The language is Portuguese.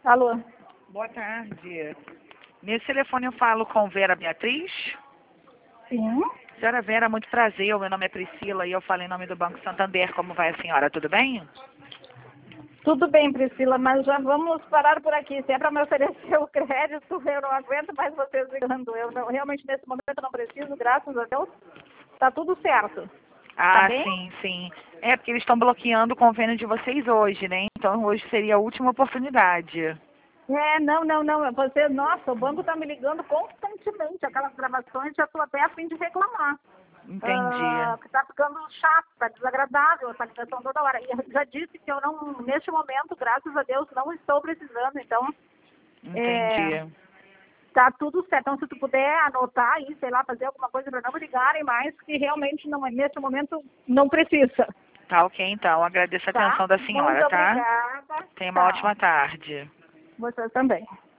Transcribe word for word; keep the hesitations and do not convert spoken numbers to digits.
Alô? Boa tarde. Nesse telefone eu falo com Vera Beatriz. Sim. Senhora Vera, muito prazer. O meu nome é Priscila e eu falo em nome do Banco Santander. Como vai a senhora? Tudo bem? Tudo bem, Priscila, mas já vamos parar por aqui. Se é para me oferecer o crédito, eu não aguento mais vocês ligando. Eu não, realmente, nesse momento, não preciso, graças a Deus. Tá tudo certo. Tá Ah, bem? sim, sim. É porque eles estão bloqueando o convênio de vocês hoje, né? Então hoje seria a última oportunidade. É, não, não, não. Você, nossa, o banco tá me ligando constantemente. Aquelas gravações, já estou até a fim de reclamar. Entendi. Ah, que tá ficando chato, tá desagradável essa ligação toda hora. E eu já disse que eu não, neste momento, graças a Deus, não estou precisando. Então, é, Entendi. tá tudo certo. Então, se tu puder anotar aí, sei lá, fazer alguma coisa para não me ligarem mais, que realmente não, nesse momento não precisa. Tá ok, então. Agradeço a Tá? atenção da Muito senhora, tá? obrigada. Tenha uma Tchau. ótima tarde. Você também.